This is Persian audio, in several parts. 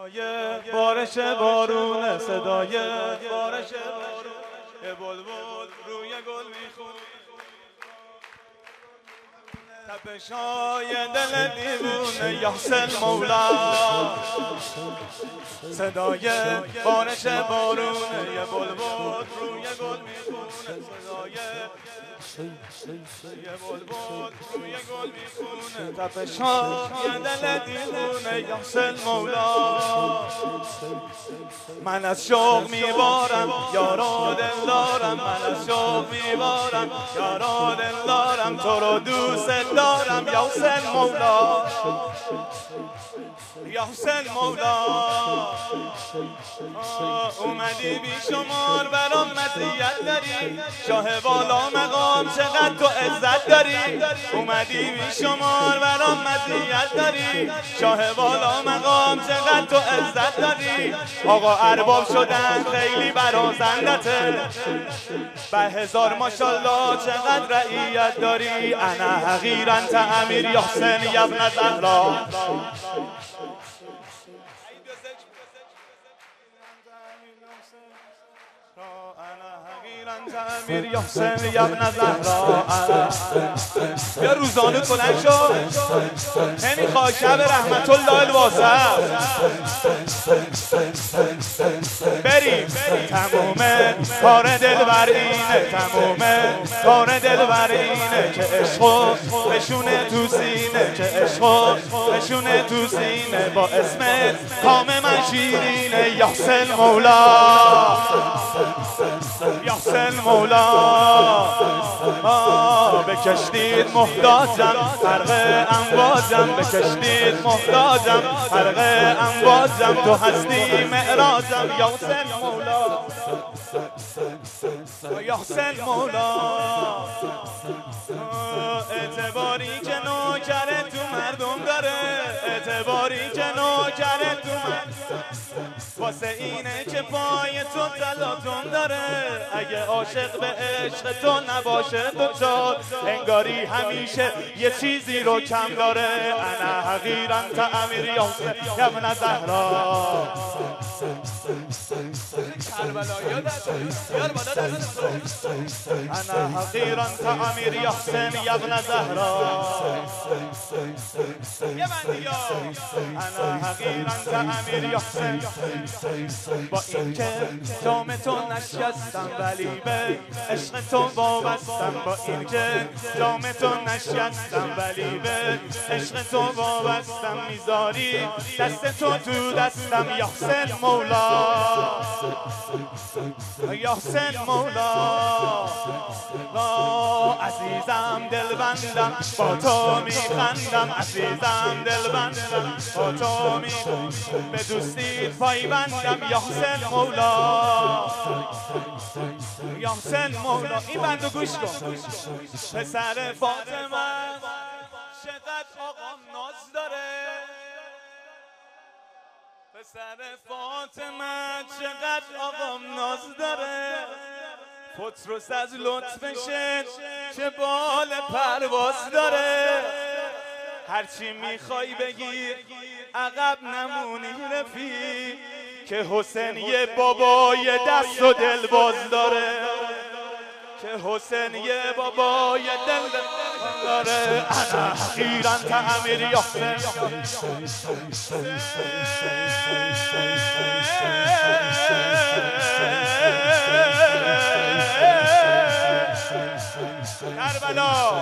صدای بارش بارونه، صدای بارش بارون، یه بلبل روی گل میخونه، تپشای دل دیوونه یاسر مولا. صدای بارش بارونه، یه بلبل روی گل میخونه، صدای یه بلبل روی گل میخونه، تپشای دل دیوونه یاسر مولا. من از شوق میبارم یارا دل دارم، من از شوق میبارم یارا دل دارم، تو رو دوست دارم یاسر مولا، یاسر مولا. اومدی بی شمار برام مزیت داری، شاه بالا مقام چقدر تو عزت داری. اومدی بی شمار برام مزیت داری، شاه بالا مقام چقدر تو عزت داری. آقا ارباب شدن خیلی برازندته، به هزار ماشالله چقدر رعیت داری. انا حقیر انت امیر یاسر ابن زهرا. امیر یاسر ابن زهرا. بیا روزانه بلند شو، نمیخواد شب رحمت الله الواسع بریم. تمومه کار دلبر اینه، تمومه کار دلبر اینه که عشقو بشونه تو سینه، که عشقو بشونه تو سینه. با اسم کام من شیرینه یاسر مولا، یاسر مولا. بکشتید محتاجم غرق امواجم، بکشتید محتاجم غرق امواجم، تو هستی معراجم یاسر مولا، یاسر مولا. اعتباری که نوکره تو مردم داره، اعتباری که نوکره تو مردم، واسه اینه که پای تو تلاطم داره. اگه عاشق به عشق تو نباشه دوچار، انگاری همیشه یه چیزی رو کم داره. انا حقیر انت امیر یاسر ابن زهرا. انا حقیر انت امیر یاسر ابن زهرا. انا حقیر انت امیر یاسر. با این که جام تو نشستم ولی به عشق تو وابستم، با این که جام تو نشستم ولی به عشق تو وابستم. میذاری دست تو تو دستم یاسر مولا، یاسر مولا. عزیزم دلبندم با تو میخندم، عزیزم دلبندم با تو میخندم، به دوستیت پایبندم یاسر مولا، یاسر مولا. این بندو گوش کن. پسر فاطمه چقدر آقام ناز داره، پسر فاطمه چقدر آقام ناز داره. پتروس از لطفشه چه بال پرواز داره. هرچی میخوای بگی عقب نمونی رفیق، که حسین یه بابای دست و دل باز داره، که حسین یه بابای دل داره. انا حقیر انت امیر یاسر. کربلا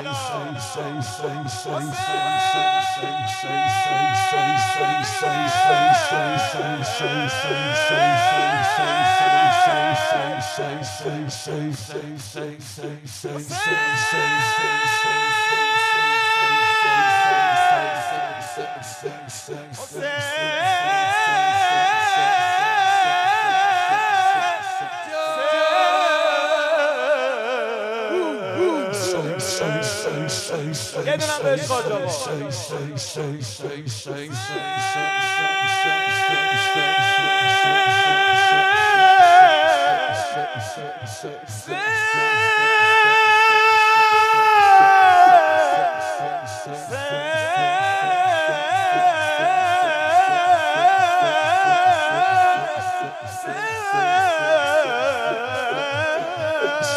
یه دونم بهش خواهد آقا.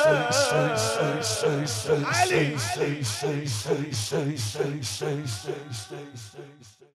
علی